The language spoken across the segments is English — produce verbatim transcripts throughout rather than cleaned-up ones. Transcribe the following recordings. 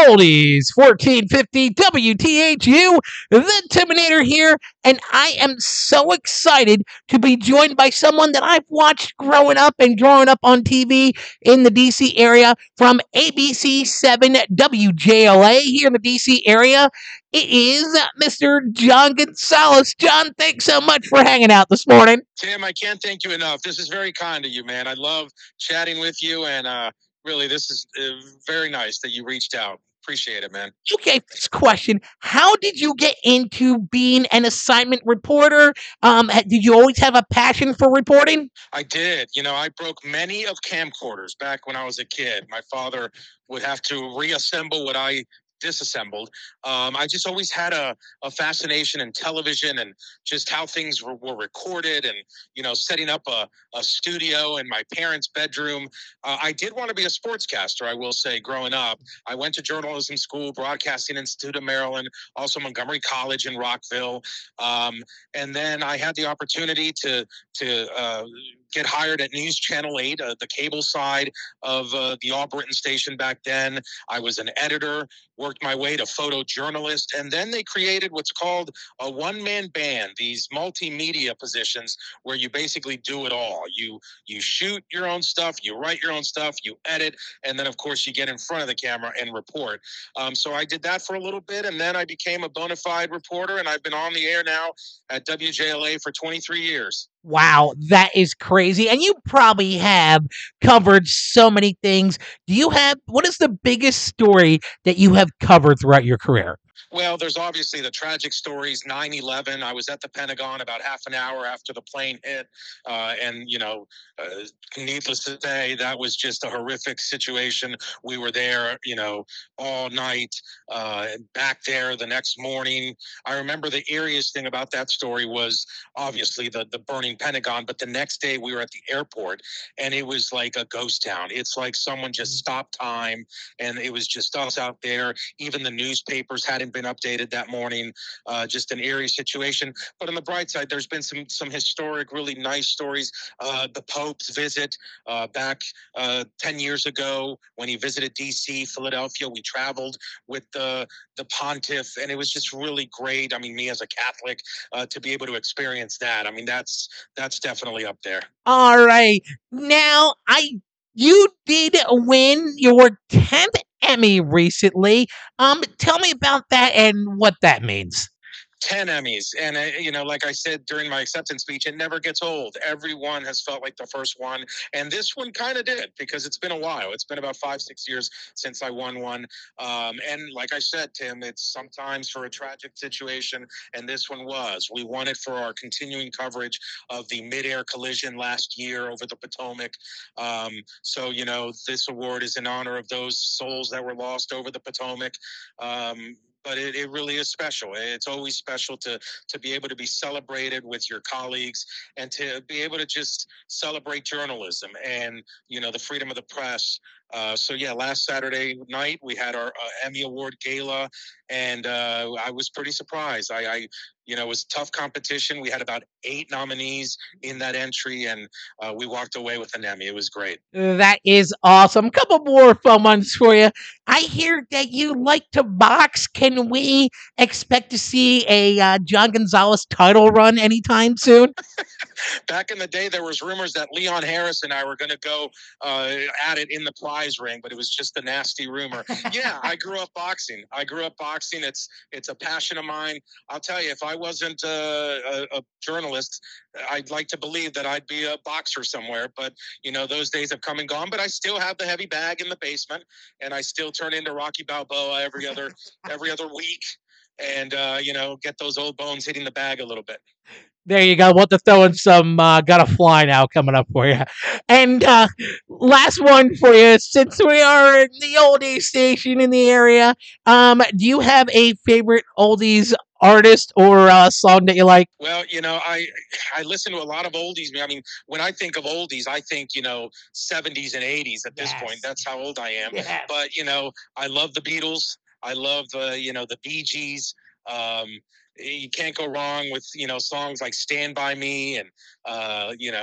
Oldies fourteen fifty W T H U, the Timinator here, and I am so excited to be joined by someone that I've watched growing up and growing up on T V in the D C area from A B C seven W J L A here in the D C area. It is Mister John Gonzalez. John, thanks so much for hanging out this morning. Tim, I can't thank you enough. This is very kind of you, man. I love chatting with you, and uh, really, this is uh, very nice that you reached out. Appreciate it, man. Okay, first question. How did you get into being an assignment reporter? Um, ha- did you always have a passion for reporting? I did. You know, I broke many of camcorders back when I was a kid. My father would have to reassemble what I disassembled. Um, I just always had a, a fascination in television and just how things were, were recorded and, you know, setting up a, a studio in my parents' bedroom. Uh, I did want to be a sportscaster, I will say, growing up. I went to journalism school, Broadcasting Institute of Maryland, also Montgomery College in Rockville. Um, and then I had the opportunity to, to, uh, get hired at News Channel eight, uh, the cable side of uh, the Albritton station back then. I was an editor, worked my way to photojournalist, and then they created what's called a one-man band, these multimedia positions where you basically do it all. You you shoot your own stuff, you write your own stuff, you edit, and then, of course, you get in front of the camera and report. Um, so I did that for a little bit, and then I became a bona fide reporter, and I've been on the air now at W J L A for twenty-three years. Wow, that is crazy. And you probably have covered so many things. Do you have what is the biggest story that you have covered throughout your career? Well, there's obviously the tragic stories. nine eleven. I was at the Pentagon about half an hour after the plane hit. Uh, and, you know, uh, needless to say, that was just a horrific situation. We were there, you know, all night, uh, and back there the next morning. I remember the eeriest thing about that story was obviously the, the burning Pentagon. But the next day we were at the airport and it was like a ghost town. It's like someone just stopped time and it was just us out there. Even the newspapers hadn't been updated that morning. Uh, just an eerie situation. But on the bright side, there's been some some historic, really nice stories. Uh, the Pope's visit uh, back uh, ten years ago when he visited D C, Philadelphia. We traveled with the the pontiff, and it was just really great. I mean, me as a Catholic, uh, to be able to experience that. I mean, that's that's definitely up there. All right. Now, I you did win your tenth Emmy recently. Um tell me about that and what that means. ten Emmys. And, uh, you know, like I said during my acceptance speech, it never gets old. Everyone has felt like the first one. And this one kind of did because it's been a while. It's been about five, six years since I won one. Um, and like I said, Tim, it's sometimes for a tragic situation. And this one was. We won it for our continuing coverage of the midair collision last year over the Potomac. Um, so, you know, this award is in honor of those souls that were lost over the Potomac. Um, but it, it really is special. It's always special to to be able to be celebrated with your colleagues and to be able to just celebrate journalism and you know the freedom of the press. Uh, so yeah, last Saturday night we had our uh, Emmy Award gala, and uh, I was pretty surprised. I, I you know it was tough competition. We had about eight nominees in that entry, and uh, we walked away with an Emmy. It was great. That is awesome. Couple more fun ones for you. I hear that you like to box. Can we expect to see a uh, John Gonzalez title run anytime soon? Back in the day, there was rumors that Leon Harris and I were going to go uh, at it in the prize ring, but it was just a nasty rumor. Yeah, I grew up boxing. I grew up boxing. It's it's a passion of mine. I'll tell you, if I wasn't uh, a, a journalist, I'd like to believe that I'd be a boxer somewhere. But you know, those days have come and gone. But I still have the heavy bag in the basement, and I still turn into Rocky Balboa every other every other week. And uh, you know, get those old bones hitting the bag a little bit. There you go. Want to throw in some uh, "Gotta Fly Now" coming up for you. And uh, last one for you. Since we are in the oldies station in the area, um, do you have a favorite oldies artist or uh, song that you like? Well, you know, I I listen to a lot of oldies. I mean, when I think of oldies, I think you know seventies and eighties. At this point, Yes. that's how old I am. Yes. But you know, I love the Beatles. I love uh, you know the Bee Gees. Um, you can't go wrong with you know songs like "Stand by Me" and uh, you know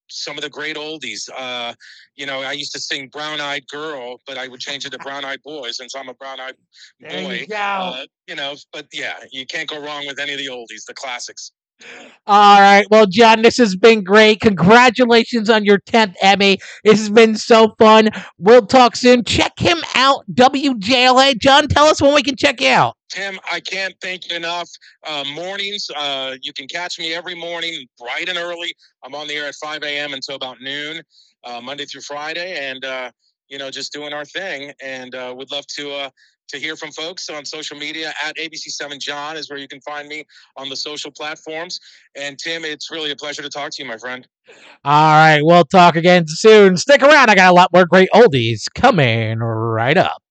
some of the great oldies. Uh, you know, I used to sing Brown Eyed Girl, but I would change it to Brown Eyed Boy since I'm a brown eyed There boy. you go. Uh, you know, but yeah, you can't go wrong with any of the oldies, the classics. All right. Well, John, this has been great. Congratulations on your tenth Emmy. This has been so fun. We'll talk soon. Check him out, W J L A. John, tell us when we can check you out. Tim, I can't thank you enough. Uh, mornings, uh, you can catch me every morning, bright and early. I'm on the air at five a.m. until about noon, uh, Monday through Friday, and uh, you know, just doing our thing. And uh, would love to uh, to hear from folks on social media. At A B C seven John is where you can find me on the social platforms. And Tim, it's really a pleasure to talk to you, my friend. All right. We'll talk again soon. Stick around. I got a lot more great oldies coming right up.